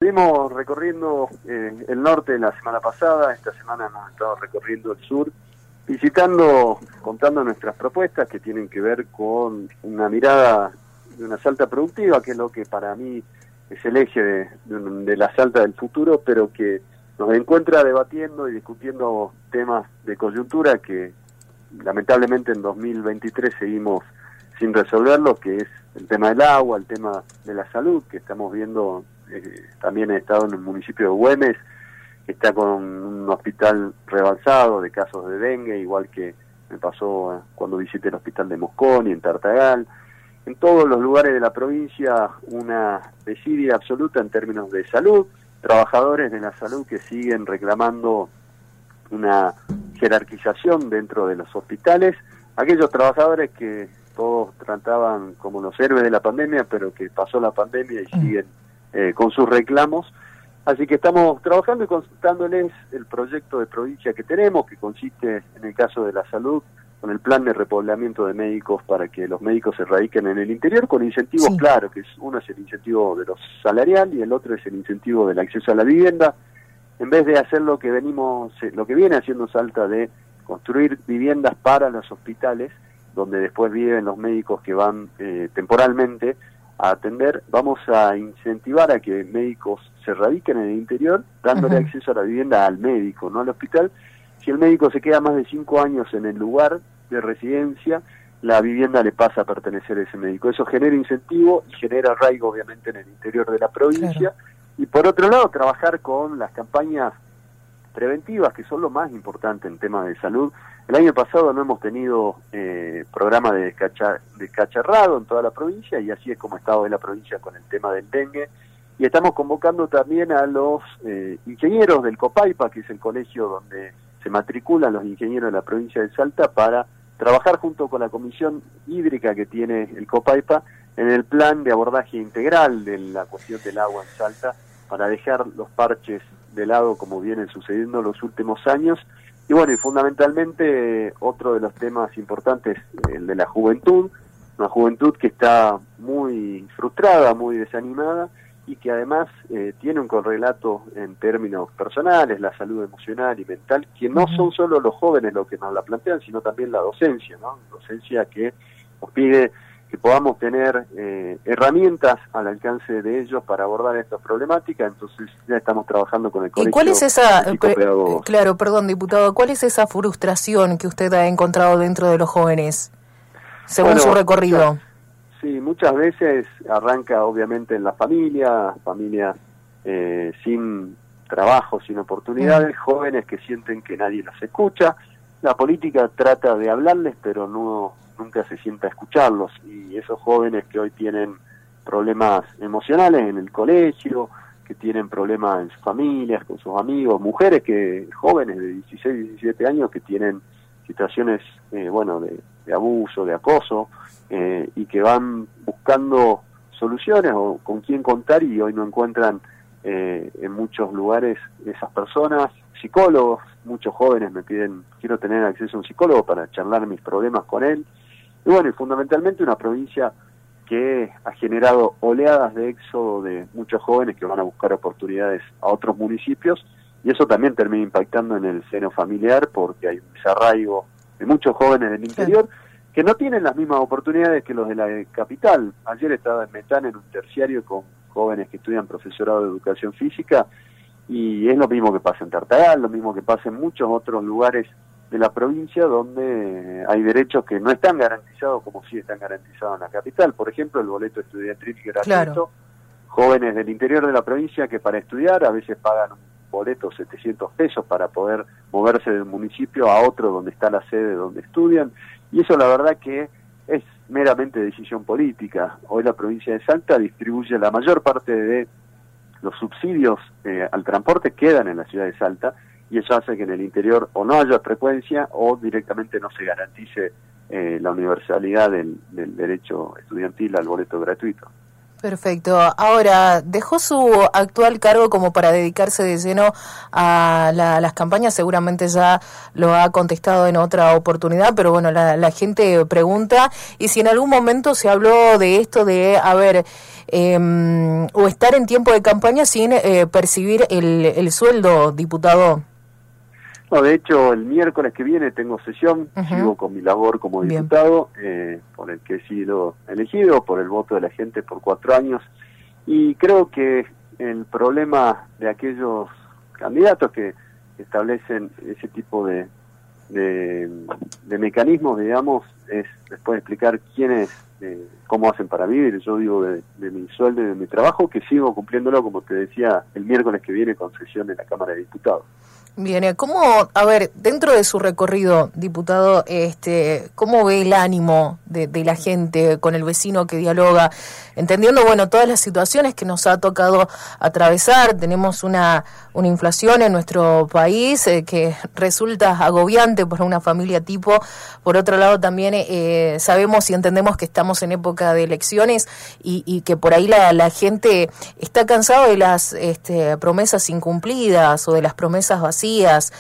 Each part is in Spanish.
estuvimos recorriendo el norte la semana pasada, esta semana hemos estado recorriendo el sur, contando nuestras propuestas que tienen que ver con una mirada de una Salta productiva, que es lo que para mí es el eje de la Salta del futuro, pero que nos encuentra debatiendo y discutiendo temas de coyuntura que lamentablemente en 2023 seguimos sin resolverlo, que es el tema del agua, el tema de la salud, que estamos viendo. También he estado en el municipio de Güemes, que está con un hospital rebalsado de casos de dengue, igual que me pasó cuando visité el hospital de Mosconi, en Tartagal. En todos los lugares de la provincia una desidia absoluta en términos de salud, trabajadores de la salud que siguen reclamando una jerarquización dentro de los hospitales, aquellos trabajadores que todos trataban como los héroes de la pandemia, pero que pasó la pandemia y siguen con sus reclamos. Así que estamos trabajando y contándoles el proyecto de provincia que tenemos, que consiste, en el caso de la salud, con el plan de repoblamiento de médicos para que los médicos se radiquen en el interior, con incentivos claros, que uno es el incentivo de los salarial y el otro es el incentivo del acceso a la vivienda, en vez de hacer lo que viene haciendo Salta, de construir viviendas para los hospitales, donde después viven los médicos que van temporalmente a atender. Vamos a incentivar a que médicos se radiquen en el interior, dándole acceso a la vivienda al médico, no al hospital. Si el médico se queda más de 5 años en el lugar de residencia, la vivienda le pasa a pertenecer a ese médico. Eso genera incentivo y genera arraigo, obviamente, en el interior de la provincia. Claro. Y por otro lado, trabajar con las campañas preventivas, que son lo más importante en temas de salud. El año pasado no hemos tenido programa de descacharrado en toda la provincia, y así es como está hoy la provincia con el tema del dengue. Y estamos convocando también a los ingenieros del Copaipa, que es el colegio donde se matriculan los ingenieros de la provincia de Salta, para trabajar junto con la comisión hídrica que tiene el Copaipa en el plan de abordaje integral de la cuestión del agua en Salta, para dejar los parches de lado como vienen sucediendo los últimos años. Y bueno, y fundamentalmente otro de los temas importantes, el de la juventud, una juventud que está muy frustrada, muy desanimada, y que además tiene un correlato en términos personales, la salud emocional y mental, que no son solo los jóvenes los que nos la plantean, sino también la docencia, ¿no? Docencia que nos pide que podamos tener herramientas al alcance de ellos para abordar esta problemática. Entonces ya estamos trabajando con el colegio. ¿Y cuál es esa, claro, perdón, diputado, cuál es esa frustración que usted ha encontrado dentro de los jóvenes, según su recorrido? Sí, muchas veces arranca obviamente en la familia sin trabajo, sin oportunidades, jóvenes que sienten que nadie los escucha. La política trata de hablarles, pero nunca se sienta a escucharlos, y esos jóvenes que hoy tienen problemas emocionales en el colegio, que tienen problemas en sus familias, con sus amigos, mujeres jóvenes de 16, 17 años que tienen situaciones de abuso, de acoso, y que van buscando soluciones o con quién contar, y hoy no encuentran en muchos lugares esas personas. Psicólogos, muchos jóvenes me piden, quiero tener acceso a un psicólogo para charlar mis problemas con él. Y bueno, y fundamentalmente una provincia que ha generado oleadas de éxodo de muchos jóvenes que van a buscar oportunidades a otros municipios, y eso también termina impactando en el seno familiar, porque hay un desarraigo de muchos jóvenes del interior que no tienen las mismas oportunidades que los de la capital. Ayer estaba en Metán en un terciario con jóvenes que estudian profesorado de educación física, y es lo mismo que pasa en Tartagal, lo mismo que pasa en muchos otros lugares de la provincia, donde hay derechos que no están garantizados como sí están garantizados en la capital. Por ejemplo, el boleto estudiantil gratuito. Claro. Jóvenes del interior de la provincia que para estudiar a veces pagan un boleto 700 pesos para poder moverse del municipio a otro donde está la sede donde estudian, y eso la verdad que es meramente decisión política. Hoy la provincia de Salta distribuye la mayor parte de los subsidios al transporte, quedan en la ciudad de Salta, y eso hace que en el interior o no haya frecuencia o directamente no se garantice la universalidad del derecho estudiantil al boleto gratuito. Perfecto. Ahora, ¿dejó su actual cargo como para dedicarse de lleno a las campañas? Seguramente ya lo ha contestado en otra oportunidad, pero bueno, la gente pregunta, y si en algún momento se habló de esto de, o estar en tiempo de campaña sin percibir el sueldo, diputado. No, de hecho, el miércoles que viene tengo sesión, sigo con mi labor como diputado, por el que he sido elegido, por el voto de la gente por 4 años, y creo que el problema de aquellos candidatos que establecen ese tipo de mecanismos, digamos, es después explicar quiénes, cómo hacen para vivir. Yo digo de mi sueldo y de mi trabajo, que sigo cumpliéndolo, como te decía, el miércoles que viene con sesión en la Cámara de Diputados. Bien, ¿cómo, dentro de su recorrido, diputado, cómo ve el ánimo de la gente con el vecino que dialoga, entendiendo, todas las situaciones que nos ha tocado atravesar? Tenemos una inflación en nuestro país que resulta agobiante para una familia tipo. Por otro lado, también sabemos y entendemos que estamos en época de elecciones y que por ahí la gente está cansada de las promesas incumplidas o de las promesas vacías.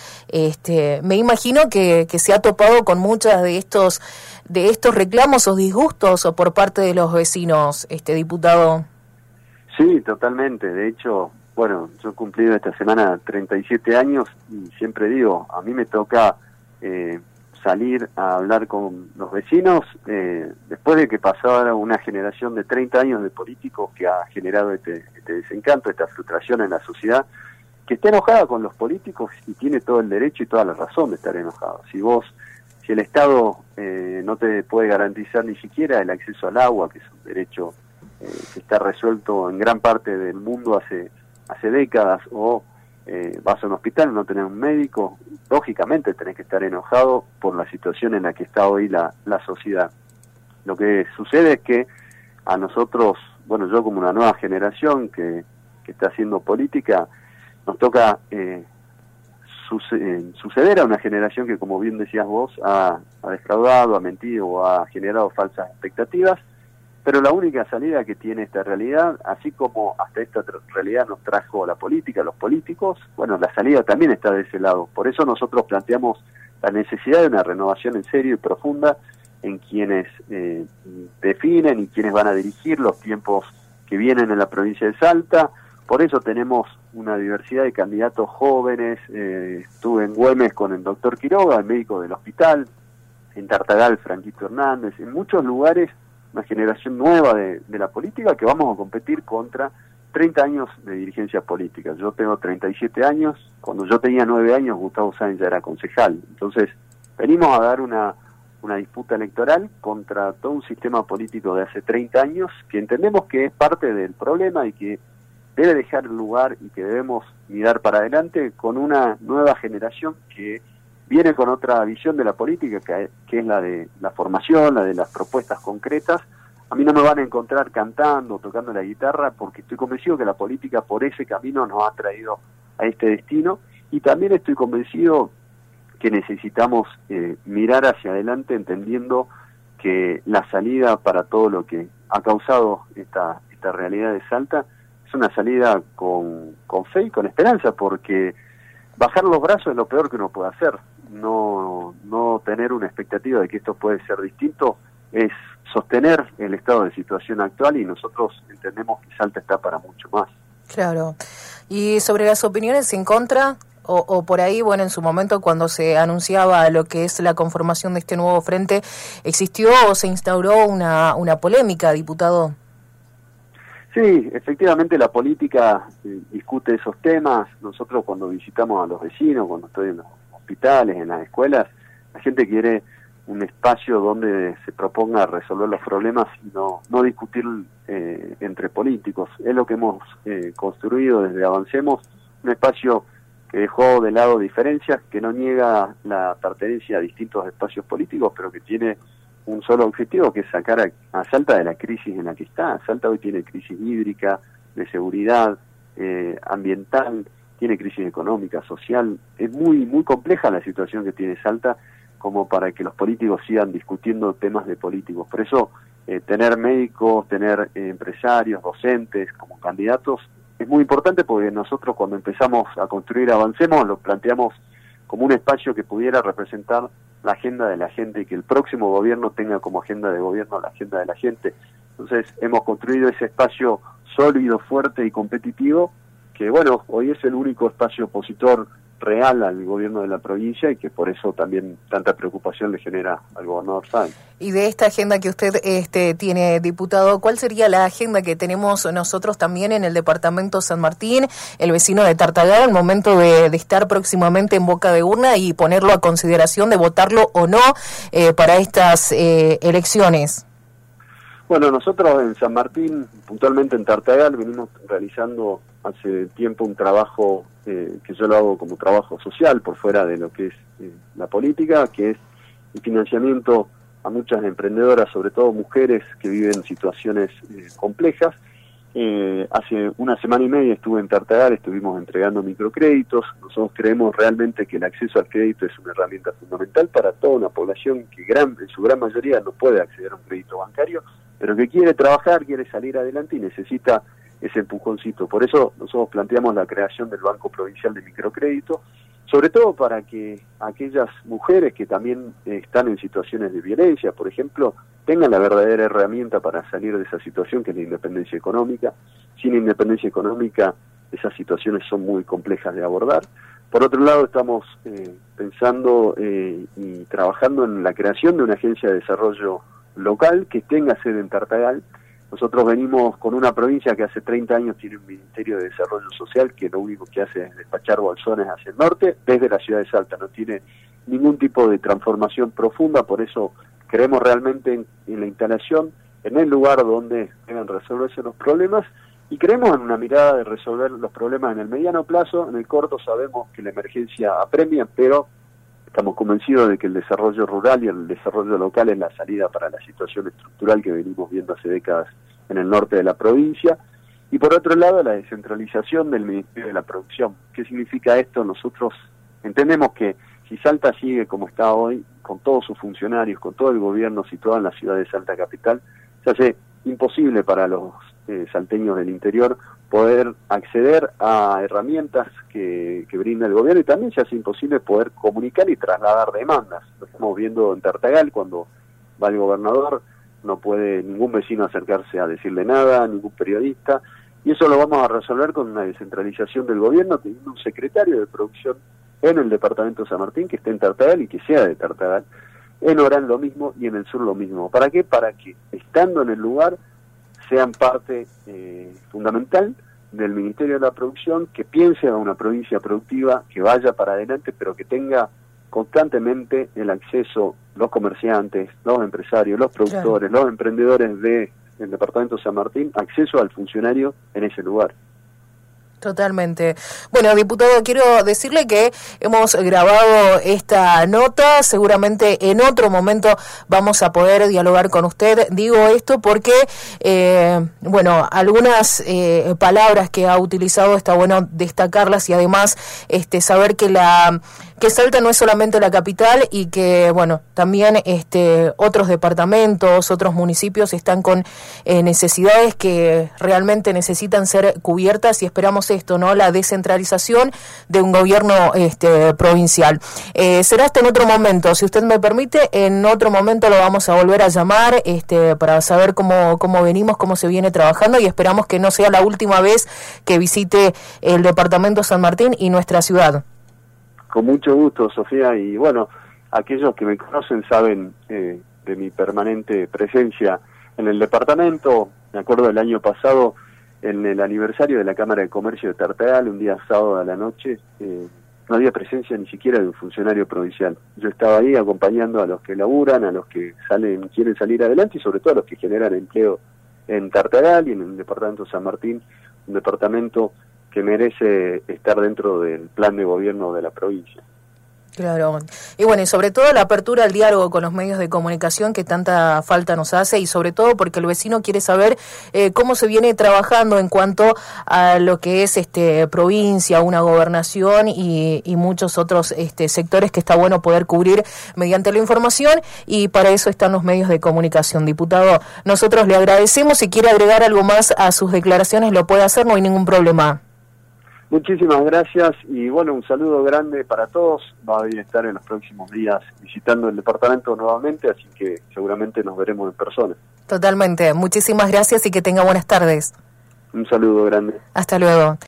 Me imagino que se ha topado con muchas de estos reclamos o disgustos por parte de los vecinos, diputado. Sí, totalmente. De hecho, yo he cumplido esta semana 37 años y siempre digo, a mí me toca salir a hablar con los vecinos después de que pasara una generación de 30 años de políticos que ha generado este desencanto, esta frustración en la sociedad, que está enojada con los políticos y tiene todo el derecho y toda la razón de estar enojado. Si el Estado no te puede garantizar ni siquiera el acceso al agua, que es un derecho que está resuelto en gran parte del mundo hace décadas, o vas a un hospital y no tenés un médico, lógicamente tenés que estar enojado por la situación en la que está hoy la sociedad. Lo que sucede es que a nosotros, yo como una nueva generación que está haciendo política, nos toca suceder a una generación que, como bien decías vos, ha defraudado, ha mentido o ha generado falsas expectativas, pero la única salida que tiene esta realidad, así como hasta esta realidad nos trajo la política, los políticos, la salida también está de ese lado. Por eso nosotros planteamos la necesidad de una renovación en serio y profunda en quienes definen y quienes van a dirigir los tiempos que vienen en la provincia de Salta. Por eso tenemos una diversidad de candidatos jóvenes. Estuve en Güemes con el doctor Quiroga, el médico del hospital, en Tartagal, Franquito Hernández, en muchos lugares, una generación nueva de la política que vamos a competir contra 30 años de dirigencia política. Yo tengo 37 años, cuando yo tenía 9 años Gustavo Sáenz ya era concejal. Entonces, venimos a dar una disputa electoral contra todo un sistema político de hace 30 años que entendemos que es parte del problema y que debe dejar lugar y que debemos mirar para adelante con una nueva generación que viene con otra visión de la política, que es la de la formación, la de las propuestas concretas. A mí no me van a encontrar cantando, tocando la guitarra, porque estoy convencido que la política por ese camino nos ha traído a este destino, y también estoy convencido que necesitamos mirar hacia adelante entendiendo que la salida para todo lo que ha causado esta realidad de Salta es una salida con fe y con esperanza, porque bajar los brazos es lo peor que uno puede hacer. No tener una expectativa de que esto puede ser distinto es sostener el estado de situación actual, y nosotros entendemos que Salta está para mucho más. Claro. Y sobre las opiniones en contra, o por ahí, en su momento cuando se anunciaba lo que es la conformación de este nuevo frente, ¿existió o se instauró una polémica, diputado? Sí, efectivamente la política discute esos temas. Nosotros cuando visitamos a los vecinos, cuando estoy en los hospitales, en las escuelas, la gente quiere un espacio donde se proponga resolver los problemas y no discutir entre políticos. Es lo que hemos construido desde Avancemos, un espacio que dejó de lado diferencias, que no niega la pertenencia a distintos espacios políticos, pero que tiene un solo objetivo, que es sacar a Salta de la crisis en la que está. Salta hoy tiene crisis hídrica, de seguridad, ambiental, tiene crisis económica, social. Es muy compleja la situación que tiene Salta como para que los políticos sigan discutiendo temas de políticos. Por eso tener médicos, tener empresarios, docentes como candidatos es muy importante, porque nosotros cuando empezamos a construir Avancemos lo planteamos como un espacio que pudiera representar la agenda de la gente y que el próximo gobierno tenga como agenda de gobierno la agenda de la gente. Entonces hemos construido ese espacio sólido, fuerte y competitivo, que bueno, hoy es el único espacio opositor real al gobierno de la provincia y que por eso también tanta preocupación le genera al gobernador Sáenz. Y de esta agenda que usted tiene, diputado, ¿cuál sería la agenda que tenemos nosotros también en el departamento San Martín, el vecino de Tartagal, al momento de estar próximamente en boca de urna y ponerlo a consideración de votarlo o no para estas elecciones? Bueno, nosotros en San Martín, puntualmente en Tartagal, venimos realizando hace tiempo un trabajo que yo lo hago como trabajo social por fuera de lo que es la política, que es el financiamiento a muchas emprendedoras, sobre todo mujeres que viven situaciones complejas. Hace una semana y media estuve en Tartagal, estuvimos entregando microcréditos. Nosotros creemos realmente que el acceso al crédito es una herramienta fundamental para toda una población que en su gran mayoría no puede acceder a un crédito bancario, pero que quiere trabajar, quiere salir adelante y necesita ese empujoncito. Por eso nosotros planteamos la creación del Banco Provincial de Microcrédito, sobre todo para que aquellas mujeres que también están en situaciones de violencia, por ejemplo, tengan la verdadera herramienta para salir de esa situación, que es la independencia económica. Sin independencia económica, esas situaciones son muy complejas de abordar. Por otro lado, estamos pensando y trabajando en la creación de una agencia de desarrollo local que tenga sede en Tartagal. Nosotros venimos con una provincia que hace 30 años tiene un Ministerio de Desarrollo Social que lo único que hace es despachar bolsones hacia el norte desde la ciudad de Salta, no tiene ningún tipo de transformación profunda. Por eso creemos realmente en la instalación, en el lugar donde deben resolverse los problemas, y creemos en una mirada de resolver los problemas en el mediano plazo. En el corto sabemos que la emergencia apremia, pero estamos convencidos de que el desarrollo rural y el desarrollo local es la salida para la situación estructural que venimos viendo hace décadas en el norte de la provincia. Y por otro lado, la descentralización del Ministerio de la Producción. ¿Qué significa esto? Nosotros entendemos que si Salta sigue como está hoy, con todos sus funcionarios, con todo el gobierno situado en la ciudad de Salta capital, se hace imposible para los salteños del interior poder acceder a herramientas que brinda el gobierno, y también se hace imposible poder comunicar y trasladar demandas. Lo estamos viendo en Tartagal, cuando va el gobernador, no puede ningún vecino acercarse a decirle nada, ningún periodista, y eso lo vamos a resolver con una descentralización del gobierno, teniendo un secretario de producción en el departamento de San Martín que esté en Tartagal y que sea de Tartagal, en Orán lo mismo y en el sur lo mismo. ¿Para qué? Para que, estando en el lugar, sean parte fundamental del Ministerio de la Producción, que piense a una provincia productiva, que vaya para adelante, pero que tenga constantemente el acceso, los comerciantes, los empresarios, los productores, los emprendedores del departamento de San Martín, acceso al funcionario en ese lugar. Totalmente. Bueno, diputado, quiero decirle que hemos grabado esta nota, seguramente en otro momento vamos a poder dialogar con usted. Digo esto porque, bueno, algunas palabras que ha utilizado está bueno destacarlas, y además saber que Salta no es solamente la capital, y que, bueno, también otros departamentos, otros municipios están con necesidades que realmente necesitan ser cubiertas, y esperamos esto, ¿no? La descentralización de un gobierno provincial. Será hasta en otro momento, si usted me permite, en otro momento lo vamos a volver a llamar para saber cómo venimos, cómo se viene trabajando, y esperamos que no sea la última vez que visite el departamento San Martín y nuestra ciudad. Con mucho gusto, Sofía, y bueno, aquellos que me conocen saben de mi permanente presencia en el departamento. Me acuerdo del año pasado, en el aniversario de la Cámara de Comercio de Tartagal, un día sábado a la noche, no había presencia ni siquiera de un funcionario provincial. Yo estaba ahí acompañando a los que laburan, a los que quieren salir adelante, y sobre todo a los que generan empleo en Tartagal y en el departamento de San Martín, un departamento que merece estar dentro del plan de gobierno de la provincia. Claro. Y bueno, y sobre todo la apertura al diálogo con los medios de comunicación que tanta falta nos hace, y sobre todo porque el vecino quiere saber cómo se viene trabajando en cuanto a lo que es provincia, una gobernación y muchos otros sectores que está bueno poder cubrir mediante la información, y para eso están los medios de comunicación. Diputado, nosotros le agradecemos. Si quiere agregar algo más a sus declaraciones lo puede hacer, no hay ningún problema. Muchísimas gracias y bueno, un saludo grande para todos. Va a estar en los próximos días visitando el departamento nuevamente, así que seguramente nos veremos en persona. Totalmente. Muchísimas gracias y que tenga buenas tardes. Un saludo grande. Hasta luego.